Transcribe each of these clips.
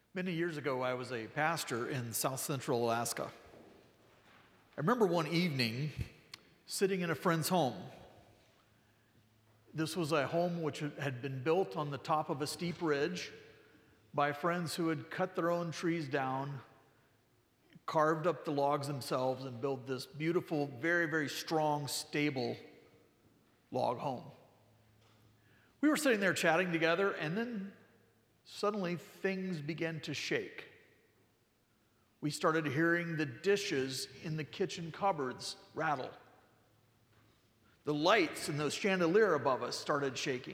Many years ago, I was a pastor in South Central Alaska. I remember one evening sitting in a friend's home. This was a home which had been built on the top of a steep ridge by friends who had cut their own trees down, carved up the logs themselves, and built this beautiful, very, very strong, stable log home. We were sitting there chatting together, and then suddenly things began to shake. We started hearing the dishes in the kitchen cupboards rattle. The lights in the chandelier above us started shaking.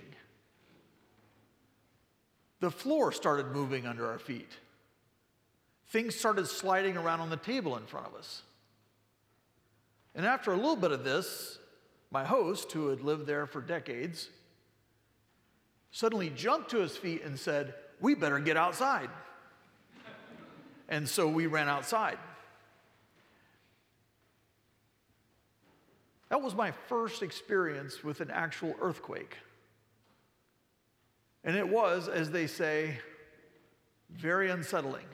The floor started moving under our feet. Things started sliding around on the table in front of us. And after a little bit of this, my host, who had lived there for decades, suddenly jumped to his feet and said, "We better get outside." And so we ran outside. That was my first experience with an actual earthquake. And it was, as they say, very unsettling.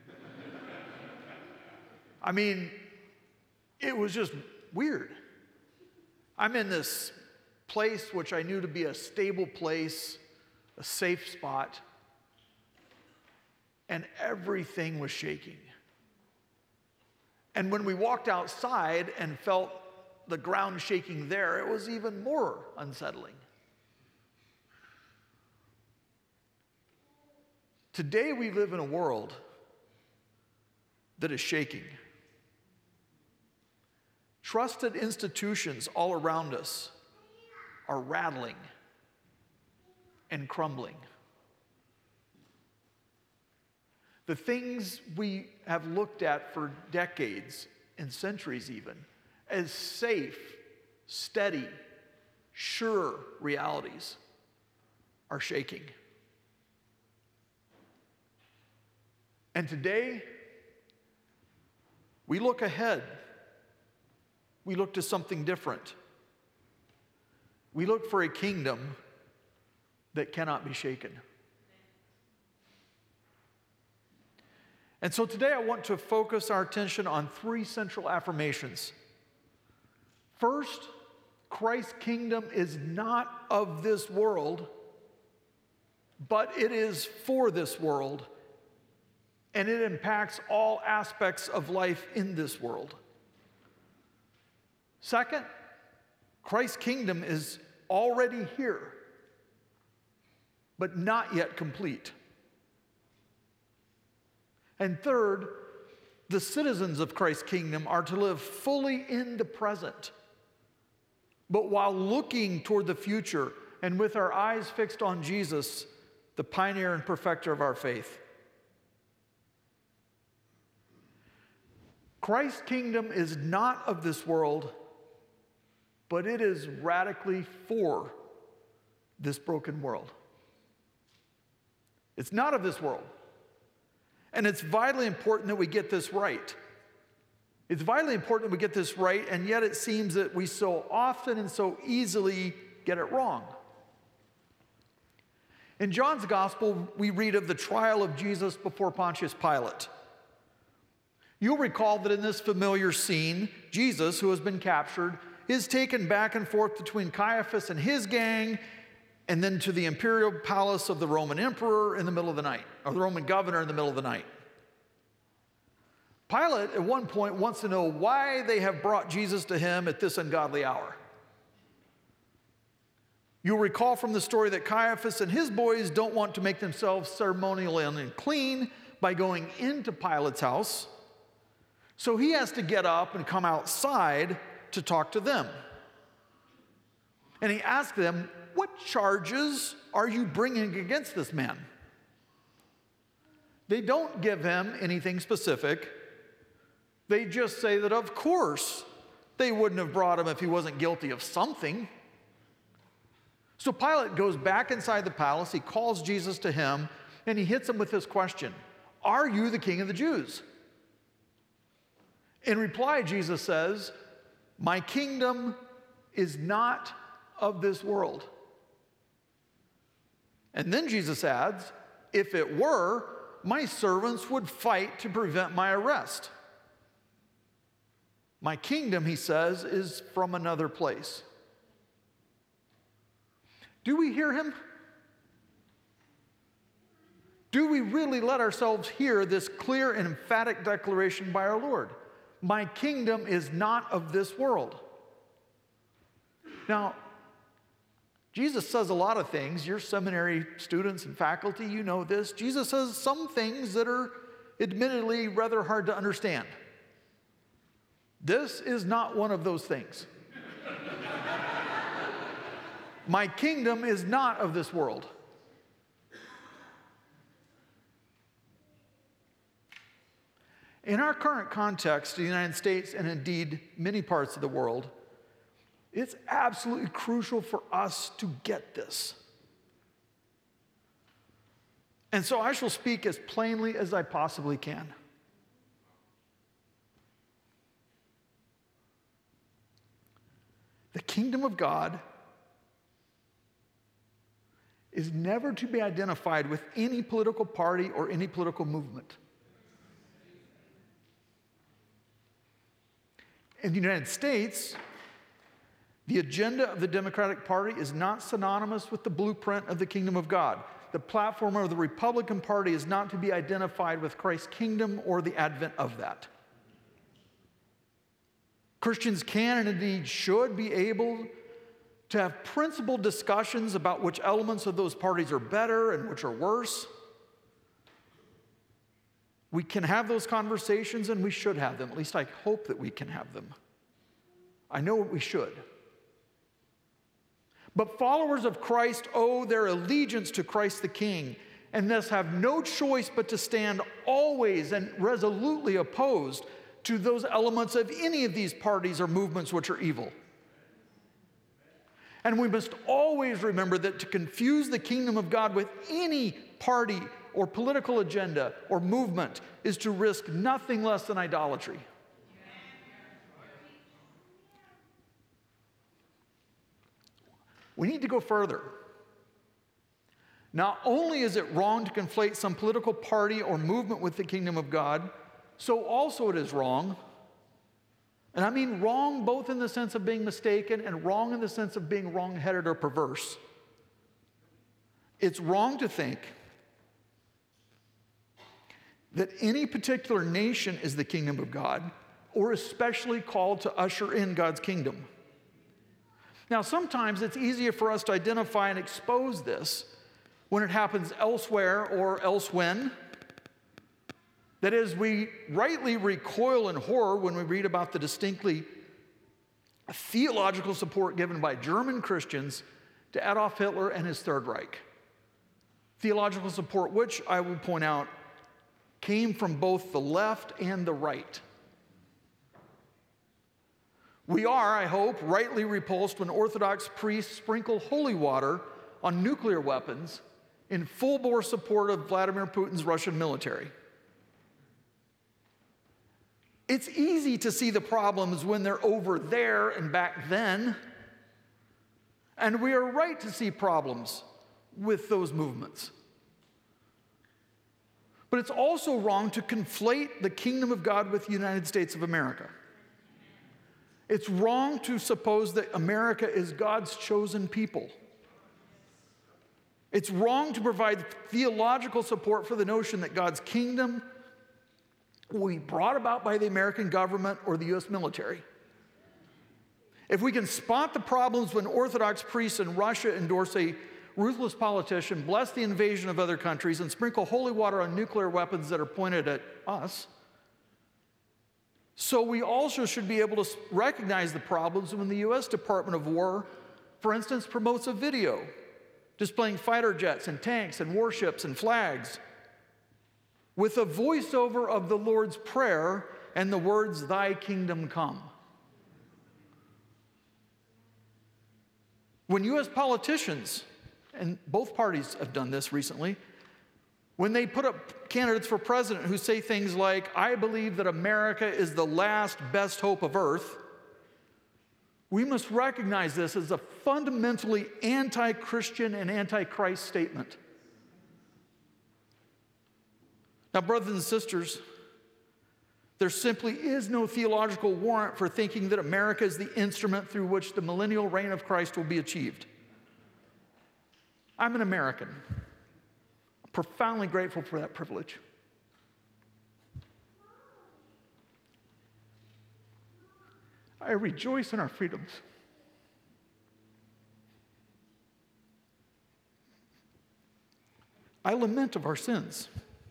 I mean, it was just weird. I'm in this place which I knew to be a stable place, a safe spot, and everything was shaking. And when we walked outside and felt the ground shaking there, it was even more unsettling. Today we live in a world that is shaking. Trusted institutions all around us are rattling and crumbling. The things we have looked at for decades and centuries even as safe, steady, sure realities are shaking. And today, we look ahead. We look to something different. We look for a kingdom that cannot be shaken. And so today I want to focus our attention on three central affirmations. First, Christ's kingdom is not of this world, but it is for this world, and it impacts all aspects of life in this world. Second, Christ's kingdom is already here, but not yet complete. And third, the citizens of Christ's kingdom are to live fully in the present, but while looking toward the future and with our eyes fixed on Jesus, the pioneer and perfecter of our faith. Christ's kingdom is not of this world, but it is radically for this broken world. It's not of this world. And it's vitally important that we get this right. It's vitally important that we get this right, and yet it seems that we so often and so easily get it wrong. In John's gospel, we read of the trial of Jesus before Pontius Pilate. You'll recall that in this familiar scene, Jesus, who has been captured, is taken back and forth between Caiaphas and his gang, and then to the imperial palace of the Roman emperor in the middle of the night, or the Roman governor in the middle of the night. Pilate, at one point, wants to know why they have brought Jesus to him at this ungodly hour. You'll recall from the story that Caiaphas and his boys don't want to make themselves ceremonially unclean by going into Pilate's house, so he has to get up and come outside to talk to them. And he asks them, "What charges are you bringing against this man?" They don't give him anything specific. They just say that, of course, they wouldn't have brought him if he wasn't guilty of something. So Pilate goes back inside the palace, he calls Jesus to him, and he hits him with this question: "Are you the king of the Jews?" In reply, Jesus says, "My kingdom is not of this world." And then Jesus adds, "If it were, my servants would fight to prevent my arrest. My kingdom, he says, is from another place. Do we hear him? Do we really let ourselves hear this clear and emphatic declaration by our Lord? My kingdom is not of this world. Now, Jesus says a lot of things. You're seminary students and faculty, you know this. Jesus says some things that are admittedly rather hard to understand. This is not one of those things. My kingdom is not of this world. In our current context, the United States, and indeed many parts of the world, it's absolutely crucial for us to get this. And so I shall speak as plainly as I possibly can. The kingdom of God is never to be identified with any political party or any political movement. In the United States, the agenda of the Democratic Party is not synonymous with the blueprint of the kingdom of God. The platform of the Republican Party is not to be identified with Christ's kingdom or the advent of that. Christians can and indeed should be able to have principled discussions about which elements of those parties are better and which are worse. We can have those conversations, and we should have them. At least I hope that we can have them. I know we should. But followers of Christ owe their allegiance to Christ the King, and thus have no choice but to stand always and resolutely opposed to those elements of any of these parties or movements which are evil. And we must always remember that to confuse the kingdom of God with any party or political agenda or movement is to risk nothing less than idolatry. We need to go further. Not only is it wrong to conflate some political party or movement with the kingdom of God, so also it is wrong. And I mean wrong both in the sense of being mistaken and wrong in the sense of being wrong-headed or perverse. It's wrong to think that any particular nation is the kingdom of God, or especially called to usher in God's kingdom. Now, sometimes it's easier for us to identify and expose this when it happens elsewhere or elsewhen. That is, we rightly recoil in horror when we read about the distinctly theological support given by German Christians to Adolf Hitler and his Third Reich. Theological support which, I will point out, came from both the left and the right. We are, I hope, rightly repulsed when Orthodox priests sprinkle holy water on nuclear weapons in full-bore support of Vladimir Putin's Russian military. It's easy to see the problems when they're over there and back then, and we are right to see problems with those movements. But it's also wrong to conflate the kingdom of God with the United States of America. It's wrong to suppose that America is God's chosen people. It's wrong to provide theological support for the notion that God's kingdom will be brought about by the American government or the U.S. military. If we can spot the problems when Orthodox priests in Russia endorse a ruthless politician, bless the invasion of other countries, and sprinkle holy water on nuclear weapons that are pointed at us, so we also should be able to recognize the problems when the U.S. Department of War, for instance, promotes a video displaying fighter jets and tanks and warships and flags with a voiceover of the Lord's Prayer and the words, "Thy kingdom come." When U.S. politicians, and both parties have done this recently, when they put up candidates for president who say things like, "I believe that America is the last best hope of earth," we must recognize this as a fundamentally anti-Christian and anti-Christ statement. Now, brothers and sisters, there simply is no theological warrant for thinking that America is the instrument through which the millennial reign of Christ will be achieved. I'm an American. I'm profoundly grateful for that privilege. I rejoice in our freedoms. I lament of our sins.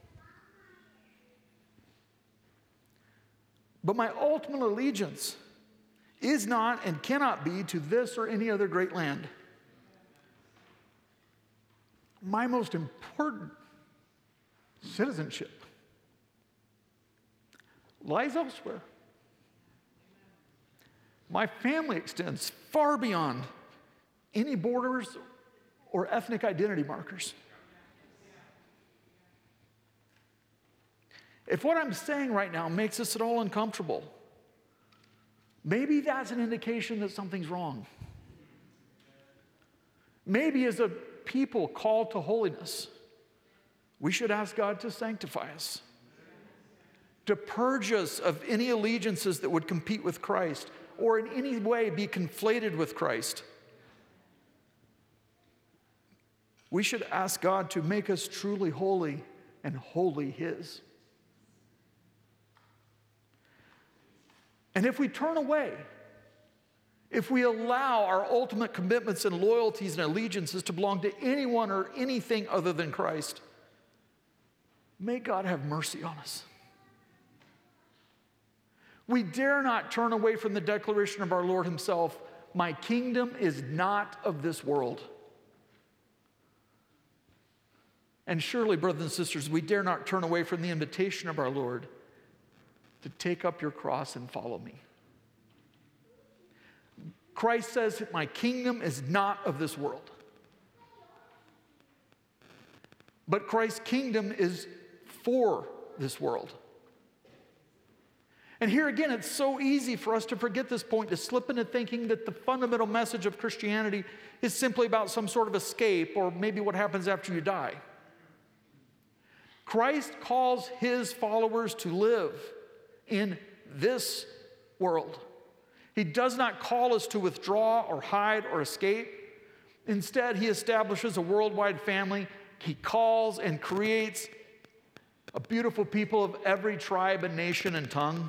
But my ultimate allegiance is not and cannot be to this or any other great land. My most important citizenship lies elsewhere. My family extends far beyond any borders or ethnic identity markers. If what I'm saying right now makes us at all uncomfortable, maybe that's an indication that something's wrong. Maybe as a people called to holiness, we should ask God to sanctify us, to purge us of any allegiances that would compete with Christ or in any way be conflated with Christ. We should ask God to make us truly holy and wholly His. And if we turn away, if we allow our ultimate commitments and loyalties and allegiances to belong to anyone or anything other than Christ, may God have mercy on us. We dare not turn away from the declaration of our Lord Himself, "My kingdom is not of this world." And surely, brothers and sisters, we dare not turn away from the invitation of our Lord to take up your cross and follow me. Christ says that my kingdom is not of this world. But Christ's kingdom is for this world. And here again, it's so easy for us to forget this point, to slip into thinking that the fundamental message of Christianity is simply about some sort of escape or maybe what happens after you die. Christ calls His followers to live in this world. He does not call us to withdraw or hide or escape. Instead, He establishes a worldwide family. He calls and creates a beautiful people of every tribe and nation and tongue.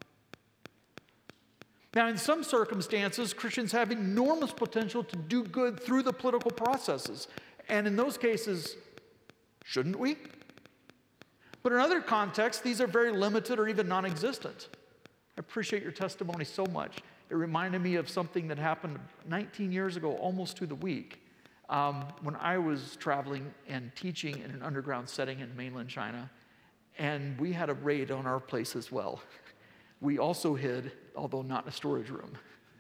Now, in some circumstances, Christians have enormous potential to do good through the political processes. And in those cases, shouldn't we? But in other contexts, these are very limited or even non-existent. I appreciate your testimony so much. It reminded me of something that happened 19 years ago, almost to the week, when I was traveling and teaching in an underground setting in mainland China. And we had a raid on our place as well. We also hid, although not in a storage room.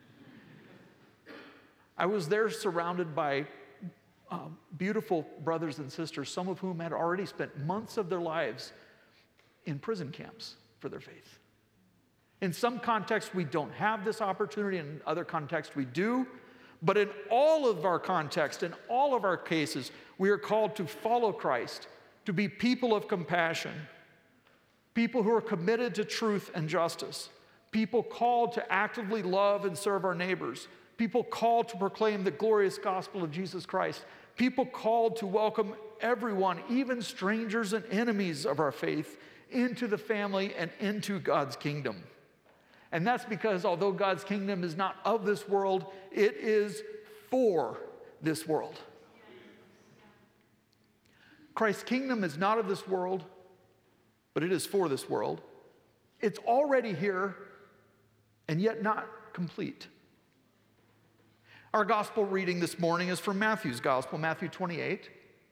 I was there surrounded by beautiful brothers and sisters, some of whom had already spent months of their lives in prison camps for their faith. In some contexts, we don't have this opportunity. In other contexts, we do. But in all of our contexts, in all of our cases, we are called to follow Christ, to be people of compassion, people who are committed to truth and justice, people called to actively love and serve our neighbors, people called to proclaim the glorious gospel of Jesus Christ, people called to welcome everyone, even strangers and enemies of our faith, into the family and into God's kingdom. And that's because although God's kingdom is not of this world, it is for this world. Christ's kingdom is not of this world, but it is for this world. It's already here, and yet not complete. Our gospel reading this morning is from Matthew's gospel, Matthew 28.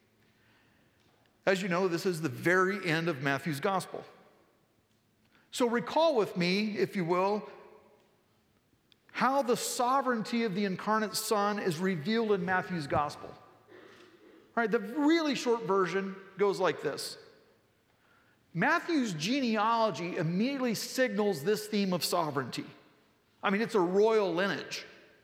As you know, this is the very end of Matthew's gospel. So recall with me, if you will, how the sovereignty of the incarnate Son is revealed in Matthew's gospel. All right, the really short version goes like this. Matthew's genealogy immediately signals this theme of sovereignty. I mean, it's a royal lineage.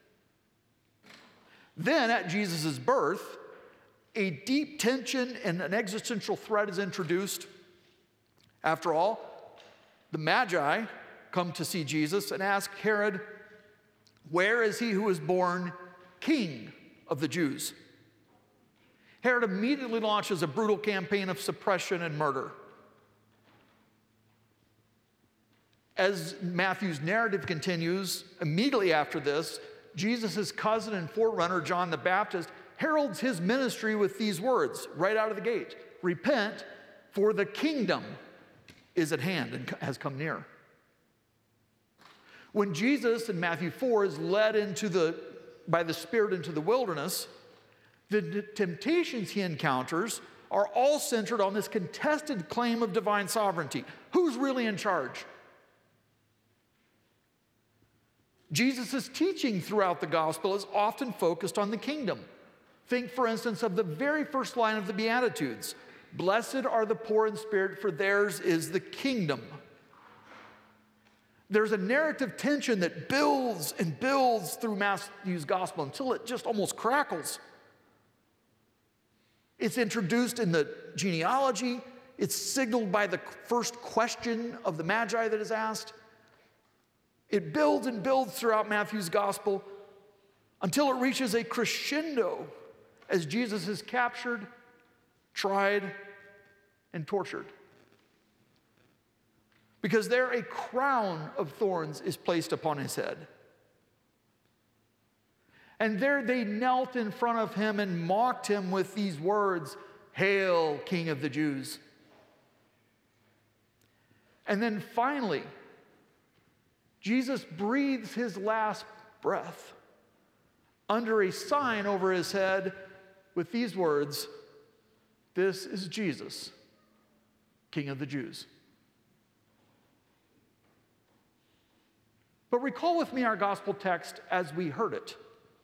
Then at Jesus' birth, a deep tension and an existential threat is introduced. After all, the Magi come to see Jesus and ask Herod, "Where is he who was born king of the Jews?" Herod immediately launches a brutal campaign of suppression and murder. As Matthew's narrative continues, immediately after this, Jesus' cousin and forerunner, John the Baptist, heralds his ministry with these words right out of the gate: "Repent, for the kingdom is at hand and has come near." When Jesus in Matthew 4 is led by the Spirit into the wilderness, the temptations he encounters are all centered on this contested claim of divine sovereignty. Who's really in charge? Jesus' teaching throughout the gospel is often focused on the kingdom. Think, for instance, of the very first line of the Beatitudes: "Blessed are the poor in spirit, for theirs is the kingdom." There's a narrative tension that builds and builds through Matthew's gospel until it just almost crackles. It's introduced in the genealogy. It's signaled by the first question of the Magi that is asked. It builds and builds throughout Matthew's gospel until it reaches a crescendo as Jesus is captured, tried, and tortured. Because there a crown of thorns is placed upon his head. And there they knelt in front of him and mocked him with these words, "Hail, King of the Jews." And then finally, Jesus breathes his last breath under a sign over his head with these words, "This is Jesus, King of the Jews." But recall with me our gospel text as we heard it.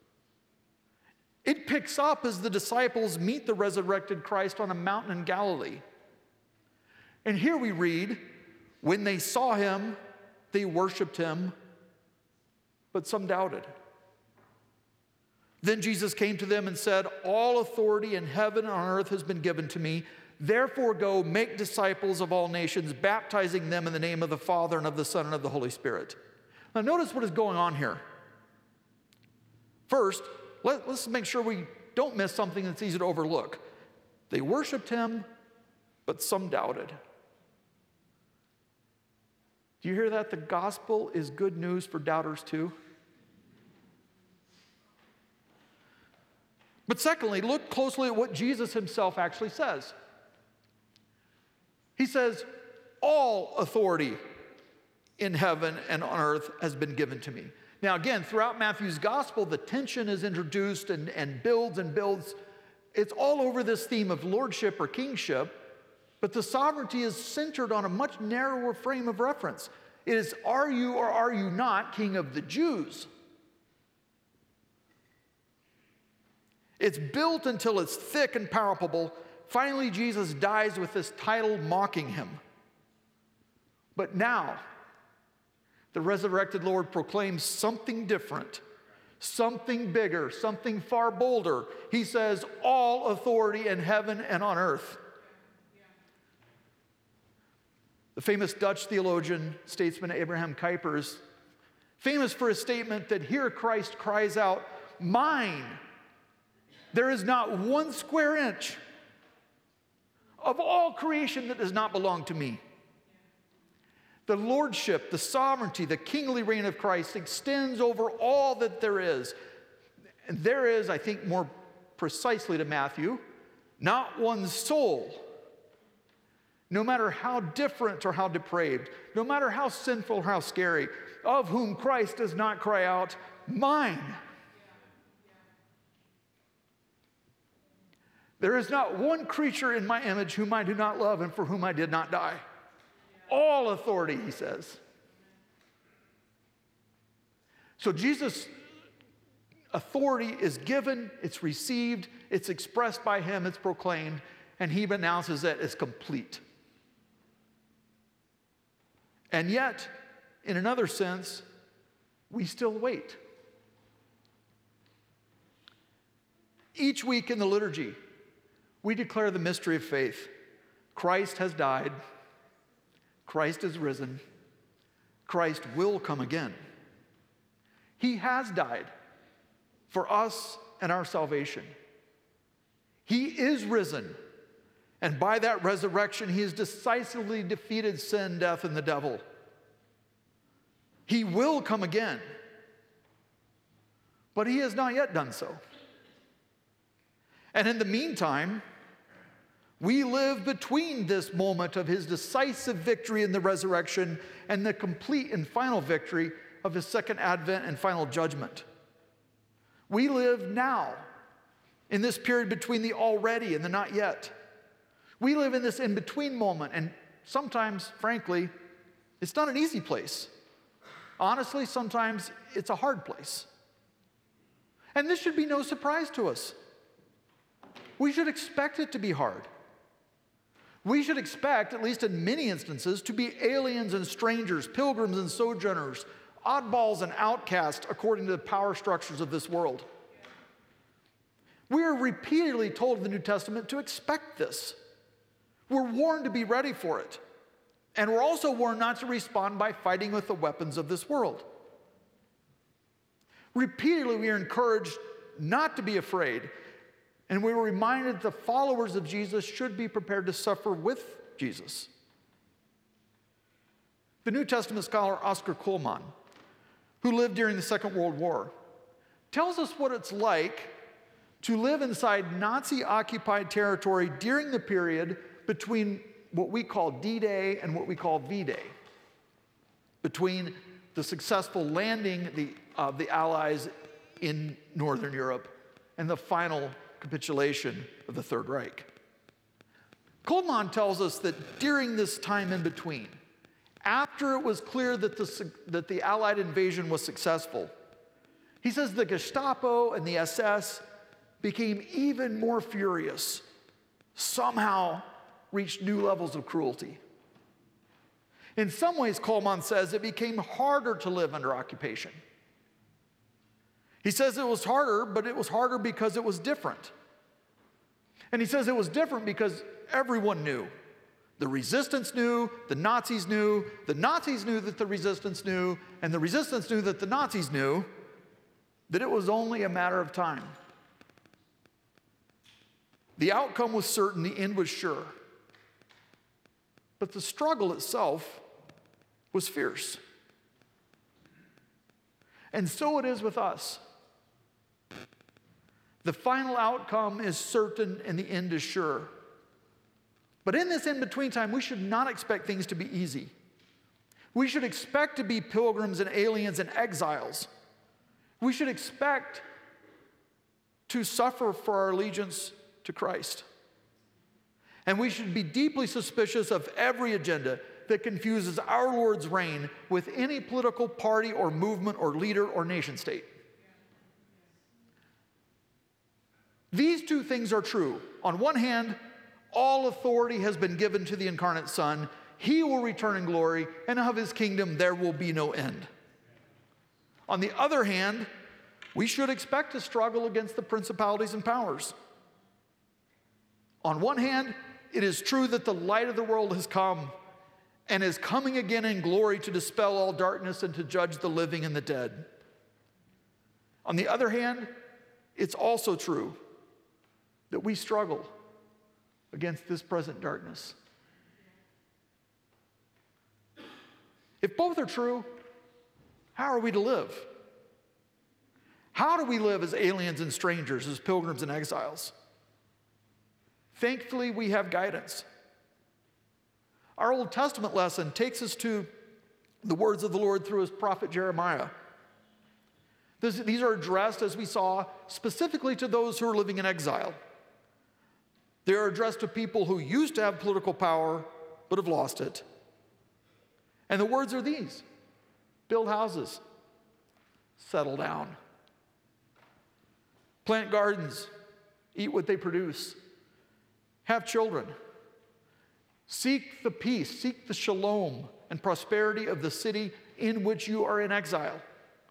It picks up as the disciples meet the resurrected Christ on a mountain in Galilee. And here we read, "When they saw him, they worshiped him, but some doubted. Then Jesus came to them and said, 'All authority in heaven and on earth has been given to me. Therefore go, make disciples of all nations, baptizing them in the name of the Father and of the Son and of the Holy Spirit.'" Now notice what is going on here. First, let's make sure we don't miss something that's easy to overlook. They worshiped him, but some doubted. Do you hear that? The gospel is good news for doubters too. But secondly, look closely at what Jesus himself actually says. He says, "All authority in heaven and on earth has been given to me." Now again, throughout Matthew's gospel, the tension is introduced and builds and builds. It's all over this theme of lordship or kingship, but the sovereignty is centered on a much narrower frame of reference. It is, are you or are you not King of the Jews? It's built until it's thick and palpable. Finally, Jesus dies with this title mocking him. But now, the resurrected Lord proclaims something different, something bigger, something far bolder. He says, "All authority in heaven and on earth." The famous Dutch theologian, statesman Abraham Kuyper is famous for his statement that here Christ cries out, "Mine. There is not one square inch of all creation that does not belong to me." The lordship, the sovereignty, the kingly reign of Christ extends over all that there is. And there is, I think more precisely to Matthew, not one soul, no matter how different or how depraved, no matter how sinful or how scary, of whom Christ does not cry out, "Mine." There is not one creature in my image whom I do not love and for whom I did not die. All authority, he says. So Jesus' authority is given, it's received, it's expressed by him, it's proclaimed, and he announces that it's complete. And yet, in another sense, we still wait. Each week in the liturgy, we declare the mystery of faith. Christ has died. Christ is risen. Christ will come again. He has died for us and our salvation. He is risen, and by that resurrection, he has decisively defeated sin, death, and the devil. He will come again, but he has not yet done so. And in the meantime, we live between this moment of his decisive victory in the resurrection and the complete and final victory of his second advent and final judgment. We live now in this period between the already and the not yet. We live in this in-between moment, and sometimes, frankly, it's not an easy place. Honestly, sometimes it's a hard place. And this should be no surprise to us. We should expect it to be hard. We should expect, at least in many instances, to be aliens and strangers, pilgrims and sojourners, oddballs and outcasts according to the power structures of this world. We are repeatedly told in the New Testament to expect this. We're warned to be ready for it. And we're also warned not to respond by fighting with the weapons of this world. Repeatedly, we are encouraged not to be afraid. And we were reminded the followers of Jesus should be prepared to suffer with Jesus. The New Testament scholar Oscar Cullmann, who lived during the Second World War, tells us what it's like to live inside Nazi-occupied territory during the period between what we call D-Day and what we call V-Day, between the successful landing of the Allies in Northern Europe and the final capitulation of the Third Reich. Cullmann tells us that during this time in between, after it was clear that the Allied invasion was successful, he says the Gestapo and the SS became even more furious, somehow reached new levels of cruelty. In some ways, Cullmann says, it became harder to live under occupation. He says it was harder, but it was harder because it was different. And he says it was different because everyone knew. The resistance knew, the Nazis knew that the resistance knew, and the resistance knew that the Nazis knew that it was only a matter of time. The outcome was certain, the end was sure. But the struggle itself was fierce. And so it is with us. The final outcome is certain and the end is sure. But in this in-between time, we should not expect things to be easy. We should expect to be pilgrims and aliens and exiles. We should expect to suffer for our allegiance to Christ. And we should be deeply suspicious of every agenda that confuses our Lord's reign with any political party or movement or leader or nation state. These two things are true. On one hand, all authority has been given to the incarnate Son. He will return in glory, and of his kingdom there will be no end. On the other hand, we should expect to struggle against the principalities and powers. On one hand, it is true that the light of the world has come and is coming again in glory to dispel all darkness and to judge the living and the dead. On the other hand, it's also true that we struggle against this present darkness. If both are true, how are we to live? How do we live as aliens and strangers, as pilgrims and exiles? Thankfully, we have guidance. Our Old Testament lesson takes us to the words of the Lord through his prophet Jeremiah. These are addressed, as we saw, specifically to those who are living in exile. They are addressed to people who used to have political power but have lost it. And the words are these: build houses, settle down, plant gardens, eat what they produce, have children, seek the peace, seek the shalom and prosperity of the city in which you are in exile.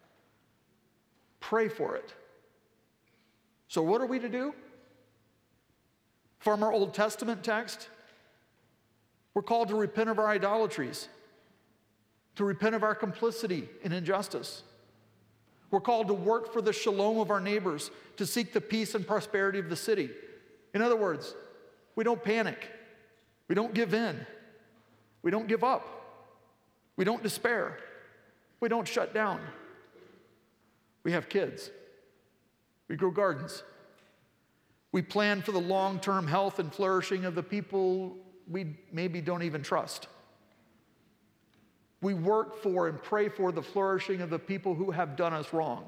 Pray for it. So what are we to do? From our Old Testament text, We're called to repent of our idolatries, to repent of our complicity in injustice. We're called to work for the shalom of our neighbors, to seek the peace and prosperity of the city. In other words, we don't panic. We don't give in. We don't give up. We don't despair. We don't shut down. We have kids. We grow gardens. We plan for the long-term health and flourishing of the people we maybe don't even trust. We work for and pray for the flourishing of the people who have done us wrong.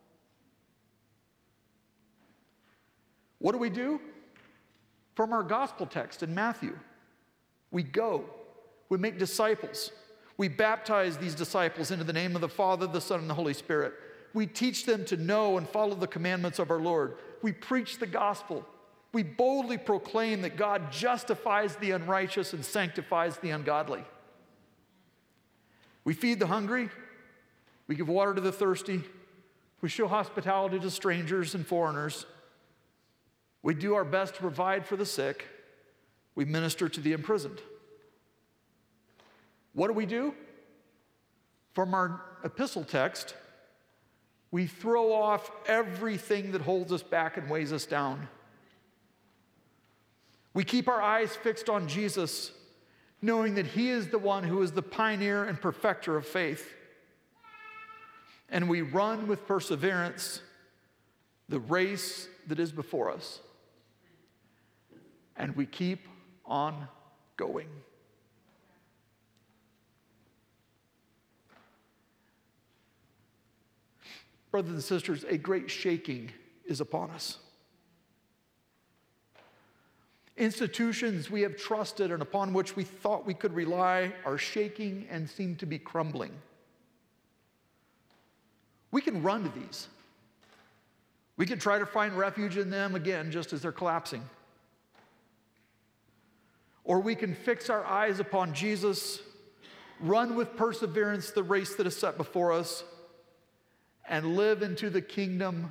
What do? From our gospel text in Matthew, we go, we make disciples. We baptize these disciples into the name of the Father, the Son, and the Holy Spirit. We teach them to know and follow the commandments of our Lord. We preach the gospel. We boldly proclaim that God justifies the unrighteous and sanctifies the ungodly. We feed the hungry. We give water to the thirsty. We show hospitality to strangers and foreigners. We do our best to provide for the sick. We minister to the imprisoned. What do? From our epistle text, we throw off everything that holds us back and weighs us down. We keep our eyes fixed on Jesus, knowing that He is the one who is the pioneer and perfecter of faith. And we run with perseverance the race that is before us. And we keep on going. Brothers and sisters, a great shaking is upon us. Institutions we have trusted and upon which we thought we could rely are shaking and seem to be crumbling. We can run to these. We can try to find refuge in them again just as they're collapsing. Or we can fix our eyes upon Jesus, run with perseverance the race that is set before us, and live into the kingdom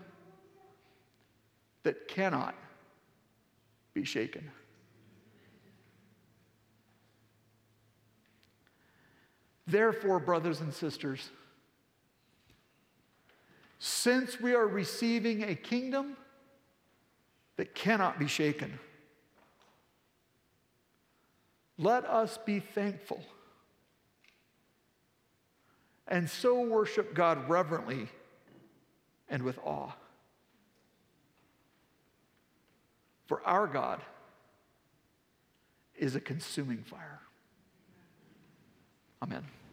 that cannot be shaken. Therefore, brothers and sisters, since we are receiving a kingdom that cannot be shaken, let us be thankful and so worship God reverently and with awe. For our God is a consuming fire. Amen.